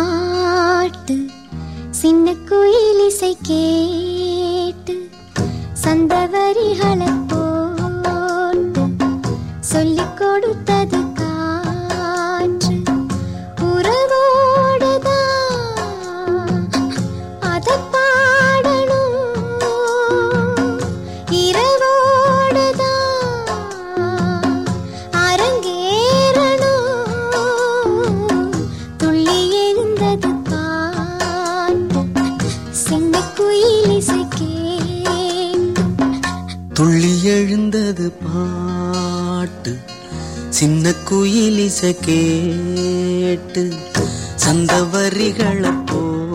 பாட்டு சின்ன குயில் இசை கேட்டு சந்தவரிகளை போட்டு சொல்லிக் கொடுத்தது காற்று உறவோடுதான் அதை பாடணும் இரவோடுதான் அரங்கேறணும் துள்ளி எழுந்தது பாட்டு சின்ன குயில் இசை கேட்டு துள்ளி எழுந்தது பாட்டு சின்ன குயில் இசை கேட்டு சந்தவரிகளை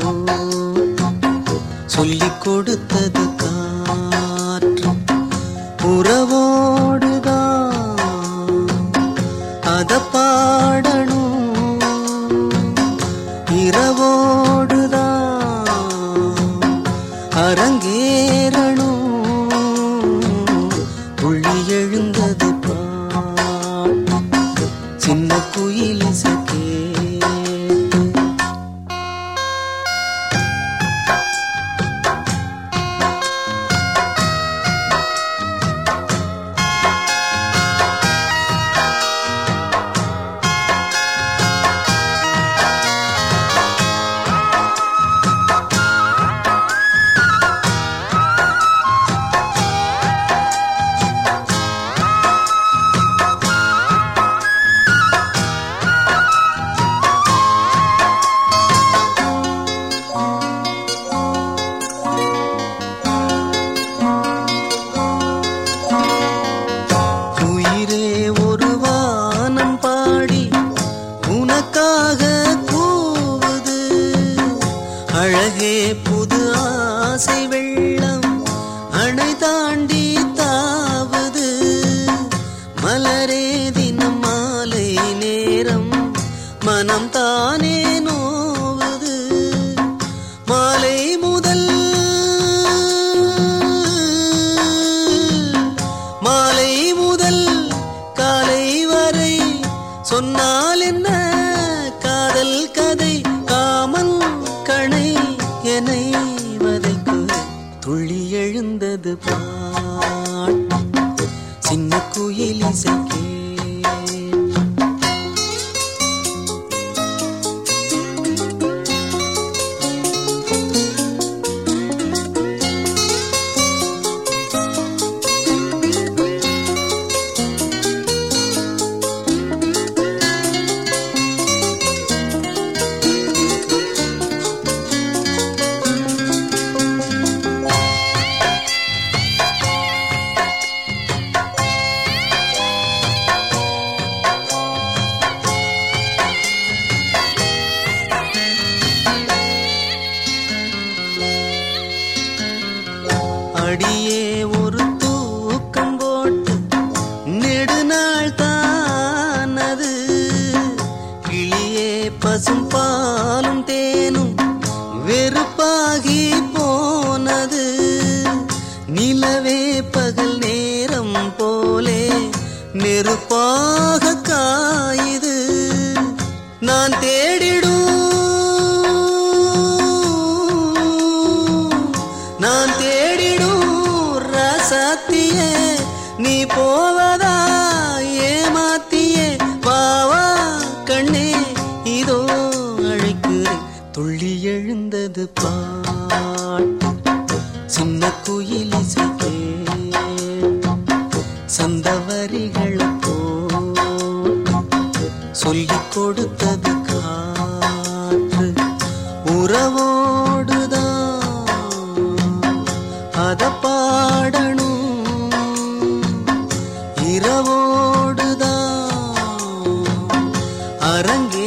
சொல்லிக் கொடுத்தது காற்று உறவோடுதான் அத பாடணும் இரவோடுதான் அரங்கேறணும் துள்ளி எழுந்தது பாட்டு சின்ன குயில் இசை கேட்டு. அழகே புது ஆசை வெள்ளம் அணை தாண்டி தாவுது மலரே தினம் மாலை நேரம் மனம் தானே நோவுது மாலை முதல் காலை வரை சொன்னால் என்ன காதல் கதை காமன் கணை என்னை வதைக்கு துள்ளி எழுந்தது பாட்டு சின்ன குயில் இசை கேட்டு. அடியே ஒரு தூக்கம் போட்டு நெடுநாள் தானது கிளியே பசும் பாலும் தேனும் வெறுப்பாகி போனது நிலவே பகல் நேரம் போலே நெருப்பாக காயுது நான் தேடிடும் ராசாத்தியே நீ போவதா ஏமாத்தியே வாவா கண்ணே இதோ அழைக்கிறேன் துள்ளி எழுந்தது பாட்டு சின்ன குயில் இசை கேட்டு சந்தவரிகளை சொல்லிக் கொடுத்தது காற்று உறவோடுதான் அத பாடணும் இரவோடுதான் அரங்கே